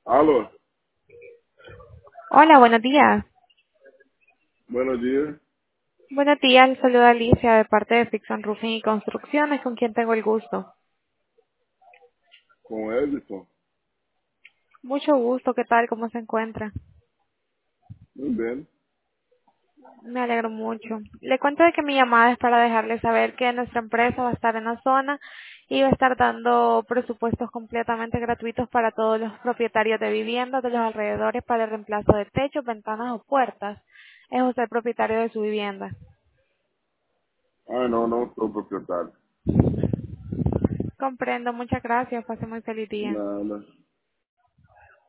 Aló, Hola, buenos días. buenos días, Buenos días, le saluda Alicia de parte de Fixon Roofing y Construcciones, con quien tengo el gusto. con Edison. Mucho gusto, ¿qué tal? ¿Cómo se encuentra? Muy bien. Me alegro mucho. Le cuento de que mi llamada es para dejarle saber que nuestra empresa va a estar en la zona y va a estar dando presupuestos completamente gratuitos para todos los propietarios de viviendas de los alrededores para el reemplazo de techos, ventanas o puertas. Es usted el propietario de su vivienda. Ah, no soy propietario. Comprendo, muchas gracias, pase muy feliz día. Nada.